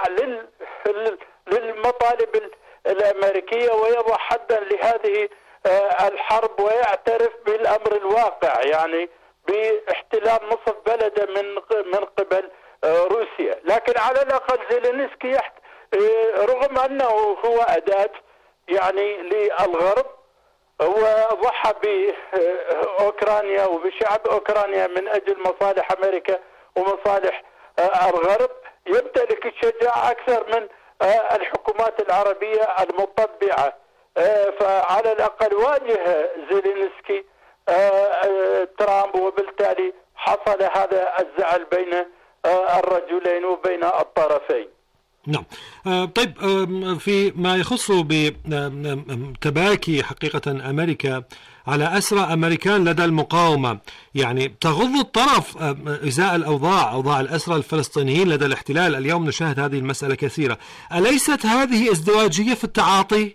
للمطالب الأمريكية ويضع حدا لهذه الحرب ويعترف بالأمر الواقع، يعني باحتلال نصف بلده من قبل روسيا. لكن على الأقل زيلينسكي رغم أنه هو أداة يعني للغرب، هو ضحى بأوكرانيا وبشعب أوكرانيا من أجل مصالح أمريكا ومصالح الغرب، يمتلك الشجاعة أكثر من الحكومات العربية المطبعة. فعلى الأقل واجه زيلينسكي ترامب، وبالتالي حصل هذا الزعل بين الرجلين وبين الطرفين. نعم. طيب، في ما يخص بتباكي حقيقة أمريكا على أسرى أمريكان لدى المقاومة، يعني تغض الطرف إزاء أوضاع الأسرى الفلسطينيين لدى الاحتلال. اليوم نشاهد هذه المسألة كثيرة. أليست هذه ازدواجية في التعاطي؟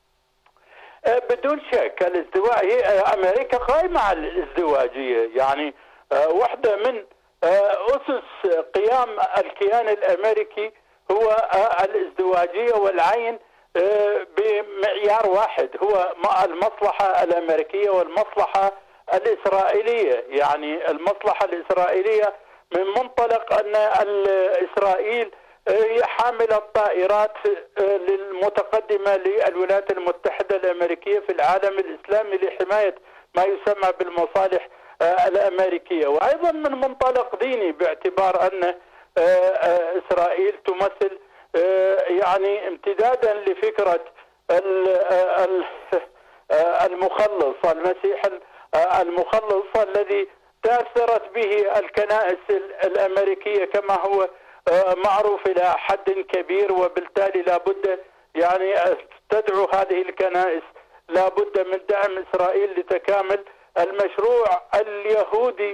بدون شك الازدواجية، أمريكا قائمة على الازدواجية، يعني واحدة من أسس قيام الكيان الأمريكي هو الازدواجية والعين بمعيار واحد، هو المصلحة الأمريكية والمصلحة الإسرائيلية. يعني المصلحة الإسرائيلية من منطلق أن إسرائيل هي حاملة الطائرات المتقدمة للولايات المتحدة الأمريكية في العالم الإسلامي لحماية ما يسمى بالمصالح الأمريكية، وأيضا من منطلق ديني باعتبار أن إسرائيل تمثل يعني امتدادا لفكرة المخلص، المسيح المخلص الذي تأثرت به الكنائس الأمريكية كما هو معروف إلى حد كبير، وبالتالي لابد يعني تدعو هذه الكنائس لابد من دعم إسرائيل لتكامل المشروع اليهودي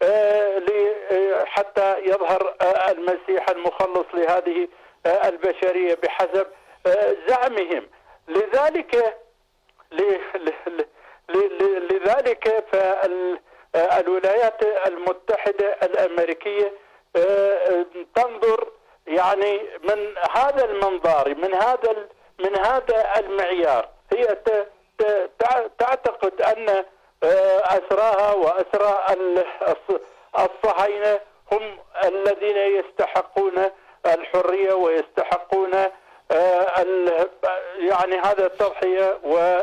حتى يظهر المسيح المخلص لهذه البشرية بحسب زعمهم. لذلك ولذلك فالولايات المتحدة الأمريكية تنظر يعني من هذا المنظار، من هذا المعيار. هي تعتقد أن أسراها وأسرى الصهاينة هم الذين يستحقون الحرية ويستحقون يعني هذا التضحية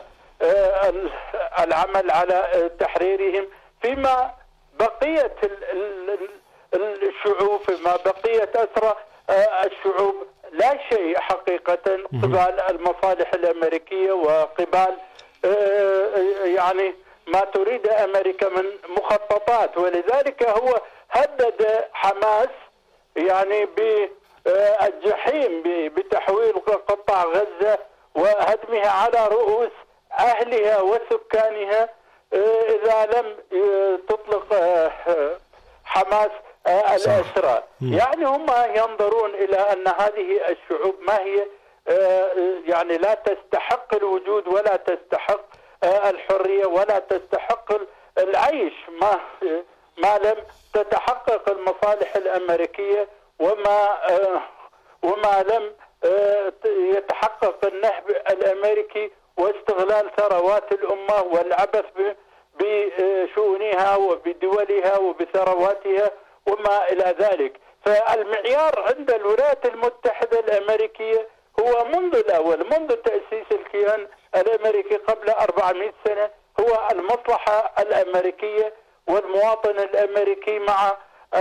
والعمل على تحريرهم، فيما بقية الشعوب، فيما بقية أسرى الشعوب لا شيء حقيقة قبال المصالح الأمريكية وقبال يعني ما تريد أمريكا من مخططات. ولذلك هو هدد حماس يعني بالجحيم بتحويل قطاع غزة وهدمها على رؤوس أهلها وسكانها إذا لم تطلق حماس الأسرى. يعني هم ينظرون إلى أن هذه الشعوب ما هي يعني لا تستحق الوجود ولا تستحق الحرية ولا تستحق العيش ما لم تتحقق المصالح الأمريكية وما لم يتحقق النهب الأمريكي واستغلال ثروات الأمة والعبث بشؤونها وبدولها وبثرواتها وما إلى ذلك. فالمعيار عند الولايات المتحدة الأمريكية هو منذ الأول، منذ تأسيس الكيان الأمريكي قبل 400 سنة، هو المصلحة الأمريكية والمواطن الأمريكي مع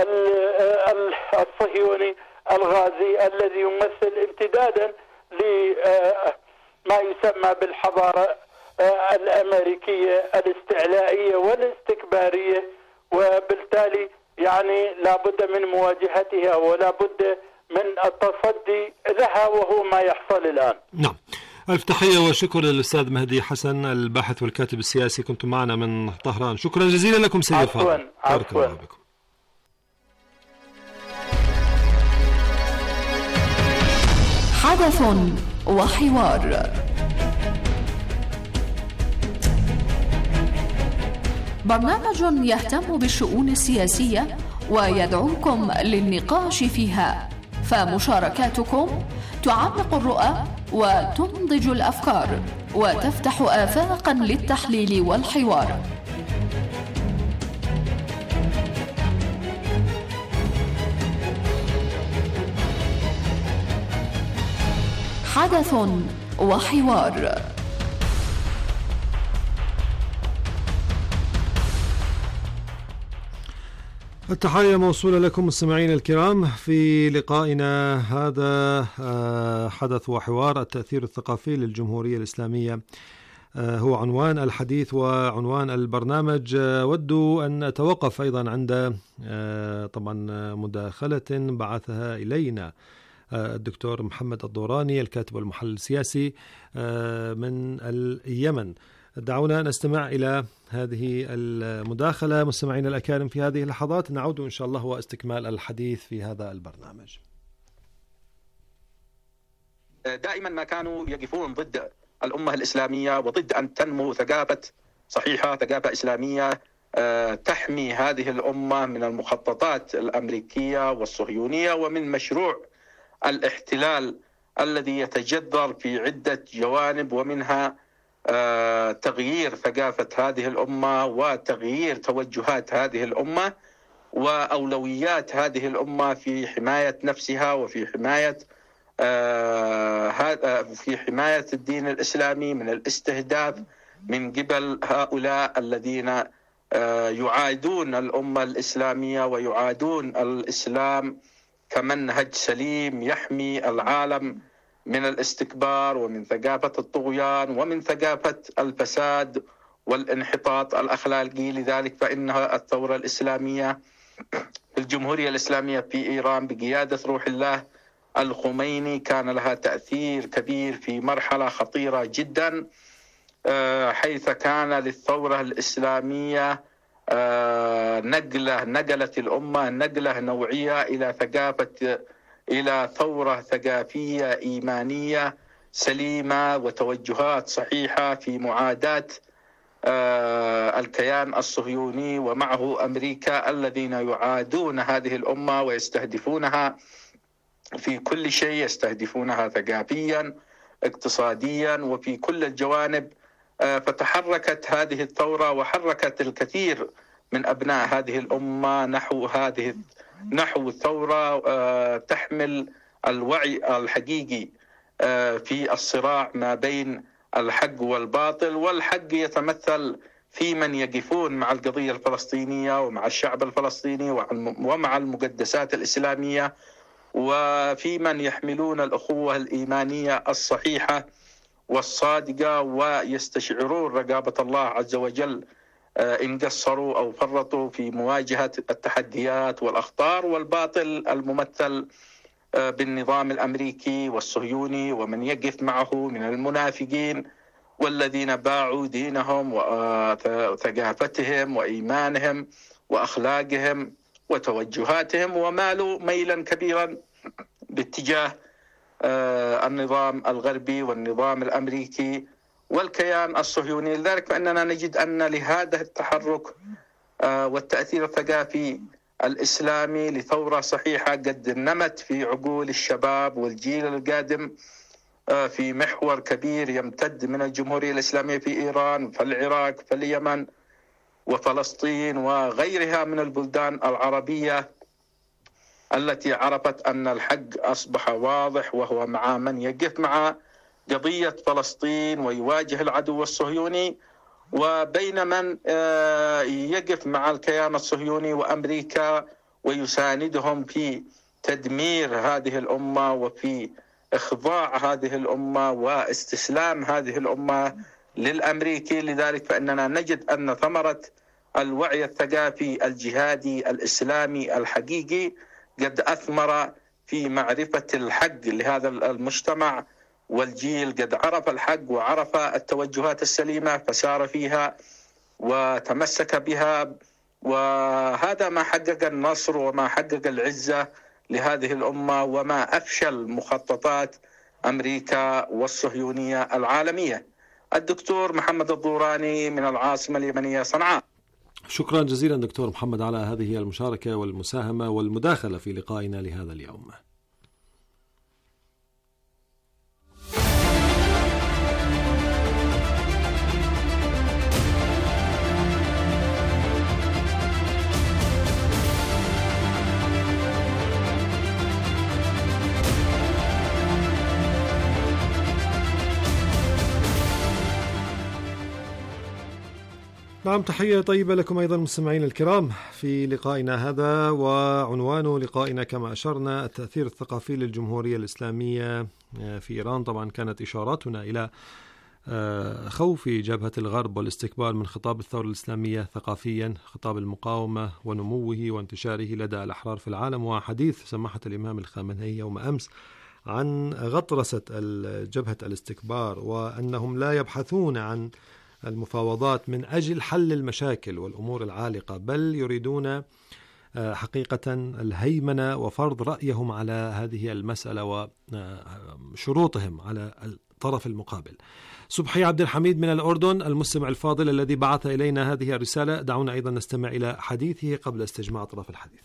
الصهيوني الغازي الذي يمثل امتدادا لما يسمى بالحضارة الأمريكية الاستعلائية والاستكبارية، وبالتالي يعني لابد من مواجهتها ولا بد من التصدي لها، وهو ما يحصل الآن. نعم، ألف تحية وشكر للأستاذ مهدي حسن الباحث والكاتب السياسي، كنتم معنا من طهران. شكرا جزيلا لكم سيدي الفاضل. عفوا. حدث وحوار، برنامج يهتم بالشؤون السياسية ويدعوكم للنقاش فيها، فمشاركاتكم تعمق الرؤى وتنضج الأفكار وتفتح آفاقا للتحليل والحوار. حدث وحوار. التحية موصولة لكم مستمعين الكرام في لقائنا هذا حدث وحوار. التأثير الثقافي للجمهورية الإسلامية هو عنوان الحديث وعنوان البرنامج. أود أن أتوقف أيضا عند طبعا مداخلة بعثها إلينا الدكتور محمد الدوراني الكاتب والمحلل السياسي من اليمن. دعونا نستمع إلى هذه المداخلة مستمعين الأكارم. في هذه اللحظات نعود إن شاء الله واستكمال الحديث في هذا البرنامج. دائما ما كانوا يقفون ضد الأمة الإسلامية وضد أن تنمو ثقافة صحيحة، ثقافة إسلامية تحمي هذه الأمة من المخططات الأمريكية والصهيونية ومن مشروع الاحتلال الذي يتجذر في عدة جوانب، ومنها تغيير ثقافة هذه الأمة وتغيير توجهات هذه الأمة وأولويات هذه الأمة في حماية نفسها وفي حماية الدين الإسلامي من الاستهداف من قبل هؤلاء الذين يعادون الأمة الإسلامية ويعادون الإسلام كمنهج سليم يحمي العالم من الاستكبار ومن ثقافة الطغيان ومن ثقافة الفساد والانحطاط الأخلاقي. لذلك فإنها الثورة الإسلامية في الجمهورية الإسلامية في إيران بقيادة روح الله الخميني كان لها تأثير كبير في مرحلة خطيرة جدا، حيث كان للثورة الإسلامية نقلت الأمة نقلة نوعية إلى ثورة ثقافية إيمانية سليمة وتوجهات صحيحة في معاداة الكيان الصهيوني ومعه أمريكا الذين يعادون هذه الأمة ويستهدفونها في كل شيء، يستهدفونها ثقافيا اقتصاديا وفي كل الجوانب. فتحركت هذه الثورة وحركت الكثير من أبناء هذه الأمة نحو ثورة تحمل الوعي الحقيقي في الصراع ما بين الحق والباطل. والحق يتمثل في من يقفون مع القضية الفلسطينية ومع الشعب الفلسطيني ومع المقدسات الإسلامية، وفي من يحملون الأخوة الإيمانية الصحيحة والصادقة ويستشعرون رقابة الله عز وجل إن قصروا أو فرطوا في مواجهة التحديات والأخطار والباطل الممثل بالنظام الأمريكي والصهيوني ومن يقف معه من المنافقين والذين باعوا دينهم وثقافتهم وإيمانهم وأخلاقهم وتوجهاتهم ومالوا ميلا كبيرا باتجاه النظام الغربي والنظام الأمريكي والكيان الصهيوني. لذلك فإننا نجد أن لهذا التحرك والتأثير الثقافي الإسلامي لثورة صحيحة قد نمت في عقول الشباب والجيل القادم في محور كبير يمتد من الجمهورية الإسلامية في إيران فالعراق فاليمن وفلسطين وغيرها من البلدان العربية التي عرفت أن الحق أصبح واضح، وهو مع من يقف مع قضية فلسطين ويواجه العدو الصهيوني، وبين من يقف مع الكيان الصهيوني وأمريكا ويساندهم في تدمير هذه الأمة وفي إخضاع هذه الأمة واستسلام هذه الأمة للأمريكي. لذلك فإننا نجد أن ثمرة الوعي الثقافي الجهادي الإسلامي الحقيقي قد أثمر في معرفة الحق لهذا المجتمع، والجيل قد عرف الحق وعرف التوجهات السليمة فسار فيها وتمسك بها، وهذا ما حقق النصر وما حقق العزة لهذه الأمة وما أفشل مخططات أمريكا والصهيونية العالمية. الدكتور محمد الضوراني من العاصمة اليمنية صنعاء. شكرا جزيلا دكتور محمد على هذه المشاركة والمساهمة والمداخلة في لقائنا لهذا اليوم. نعم، تحية طيبة لكم أيضا مستمعين الكرام في لقائنا هذا، وعنوان لقائنا كما أشرنا التأثير الثقافي للجمهورية الإسلامية في إيران. طبعا كانت إشاراتنا إلى خوف جبهة الغرب والاستكبار من خطاب الثورة الإسلامية ثقافيا، خطاب المقاومة ونموه وانتشاره لدى الأحرار في العالم، وحديث سماحة الإمام الخامنئي يوم أمس عن غطرسة جبهة الاستكبار وأنهم لا يبحثون عن المفاوضات من أجل حل المشاكل والأمور العالقة، بل يريدون حقيقة الهيمنة وفرض رأيهم على هذه المسألة وشروطهم على الطرف المقابل. صبحي عبد الحميد من الأردن المستمع الفاضل الذي بعث إلينا هذه الرسالة، دعونا أيضا نستمع إلى حديثه قبل استجماع طرف الحديث.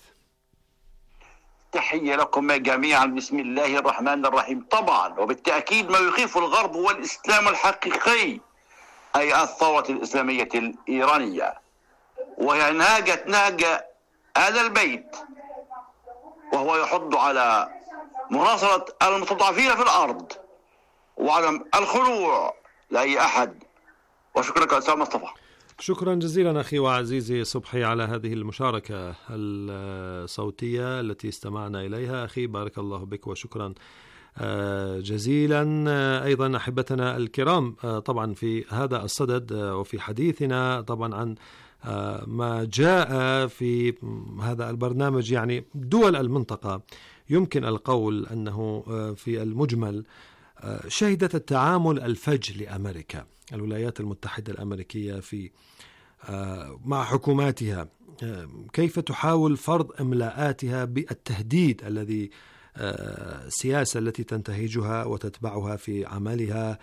تحية لكم جميعا، بسم الله الرحمن الرحيم. طبعا وبالتأكيد ما يخيف الغرب هو الإسلام الحقيقي، أي الثورة الإسلامية الإيرانية، وهي نهج هذا البيت، وهو يحض على مناصرة المستضعفين في الأرض وعدم الخضوع لأي أحد. وشكرا أستاذ مصطفى. شكرا جزيلا أخي وعزيزي صبحي على هذه المشاركة الصوتية التي استمعنا إليها. أخي بارك الله بك وشكرا جزيلا. أيضا أحبتنا الكرام، طبعا في هذا الصدد وفي حديثنا طبعا عن ما جاء في هذا البرنامج، يعني دول المنطقة يمكن القول أنه في المجمل شهدت التعامل الفج لأمريكا، الولايات المتحدة الأمريكية في مع حكوماتها، كيف تحاول فرض إملاءاتها بالتهديد الذي السياسة التي تنتهجها وتتبعها في عملها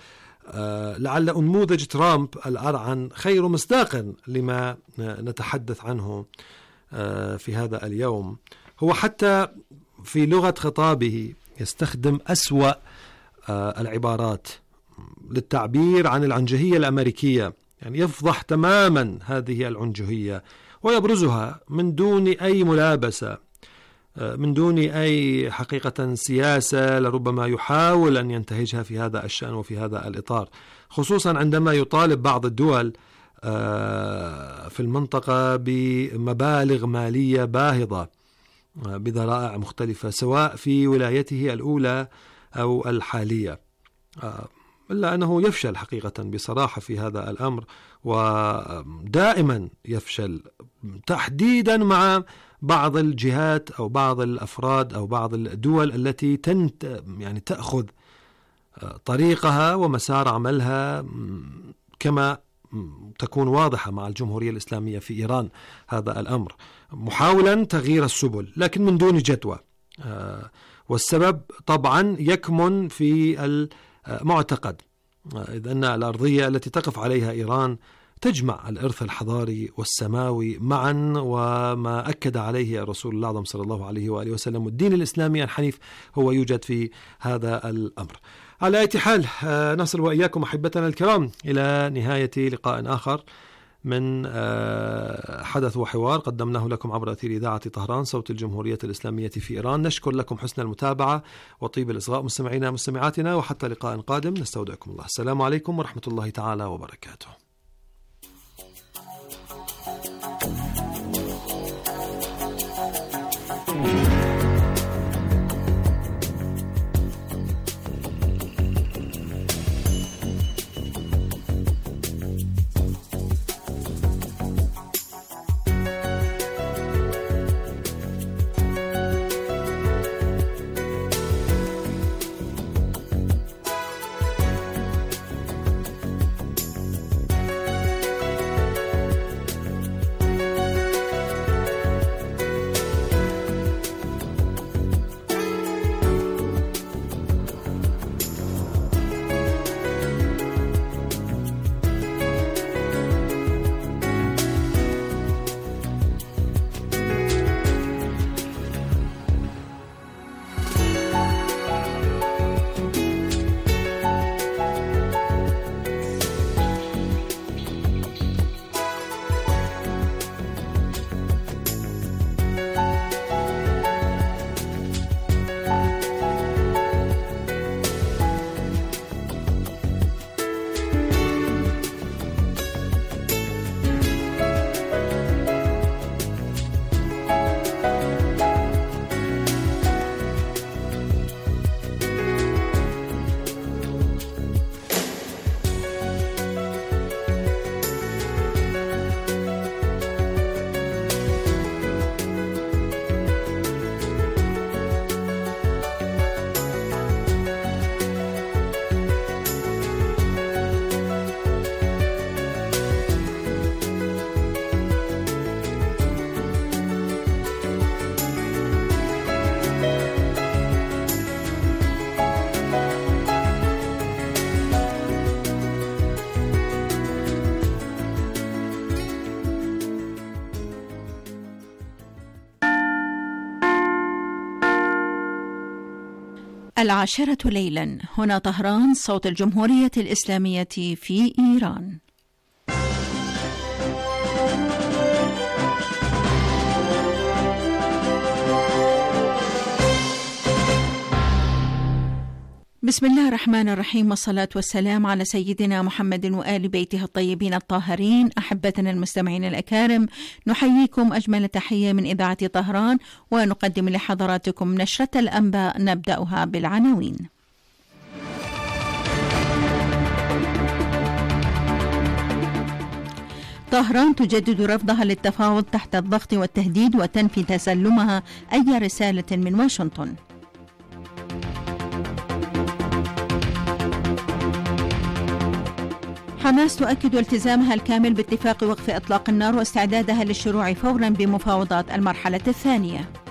لعل نموذج ترامب الأرعن خير مصداق لما نتحدث عنه في هذا اليوم. هو حتى في لغة خطابه يستخدم أسوأ العبارات للتعبير عن العنجهية الأمريكية، يعني يفضح تماما هذه العنجهية ويبرزها من دون أي ملابسة، من دون أي حقيقة سياسة لربما يحاول أن ينتهجها في هذا الشأن وفي هذا الإطار، خصوصا عندما يطالب بعض الدول في المنطقة بمبالغ مالية باهظة بذرائع مختلفة سواء في ولايته الأولى أو الحالية، إلا أنه يفشل حقيقة بصراحة في هذا الأمر، ودائما يفشل تحديدا مع بعض الجهات أو بعض الأفراد أو بعض الدول التي يعني تأخذ طريقها ومسار عملها كما تكون واضحة مع الجمهورية الإسلامية في إيران هذا الأمر، محاولا تغيير السبل لكن من دون جدوى. والسبب طبعا يكمن في المعتقد، إذ أن الأرضية التي تقف عليها إيران تجمع الإرث الحضاري والسماوي معا، وما أكد عليه الرسول الأعظم صلى الله عليه وآله وسلم، والدين الإسلامي الحنيف هو يوجد في هذا الأمر. على أي حال نصل وإياكم أحبتنا الكرام إلى نهاية لقاء آخر من حدث وحوار قدمناه لكم عبر أثير إذاعة طهران صوت الجمهورية الإسلامية في إيران. نشكر لكم حسن المتابعة وطيب الإصغاء مستمعينا ومستمعاتنا، وحتى لقاء قادم نستودعكم الله. السلام عليكم ورحمة الله تعالى وبركاته. العاشرة ليلا، هنا طهران صوت الجمهورية الإسلامية في إيران. بسم الله الرحمن الرحيم، والصلاة والسلام على سيدنا محمد وآل بيته الطيبين الطاهرين. أحبتنا المستمعين الأكارم، نحييكم أجمل تحية من إذاعة طهران، ونقدم لحضراتكم نشرة الأنباء نبدأها بالعناوين. طهران تجدد رفضها للتفاوض تحت الضغط والتهديد وتنفي تسلمها أي رسالة من واشنطن. حماس تؤكد التزامها الكامل باتفاق وقف إطلاق النار واستعدادها للشروع فورا بمفاوضات المرحلة الثانية.